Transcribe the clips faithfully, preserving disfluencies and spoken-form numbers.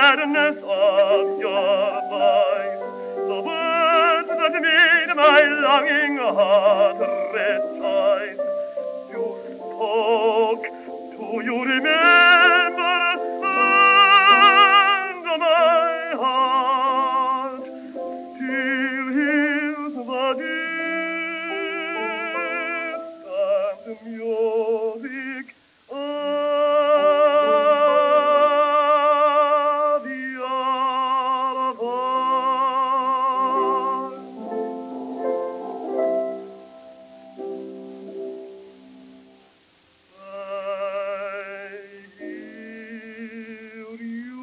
gladness of your voice, the words that made my longing heart rejoice. You spoke, do you remember? And my heart still hears the distant music of your voice. I hear you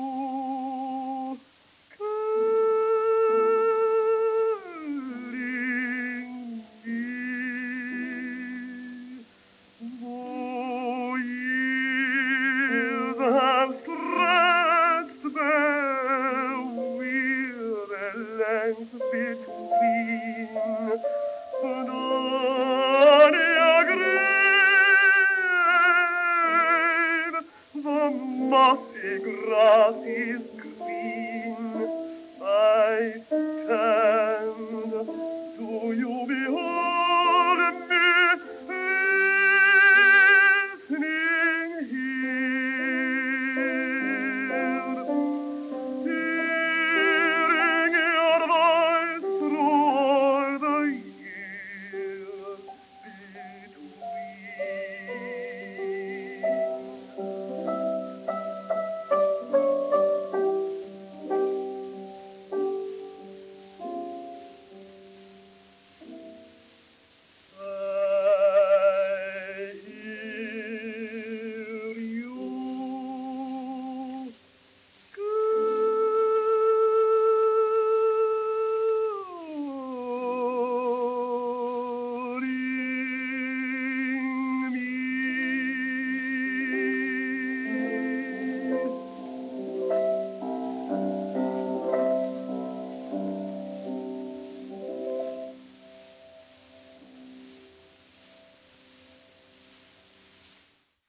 calling me. Oh, years have stretched their weary length between, and on your grave the mossy grass is green. I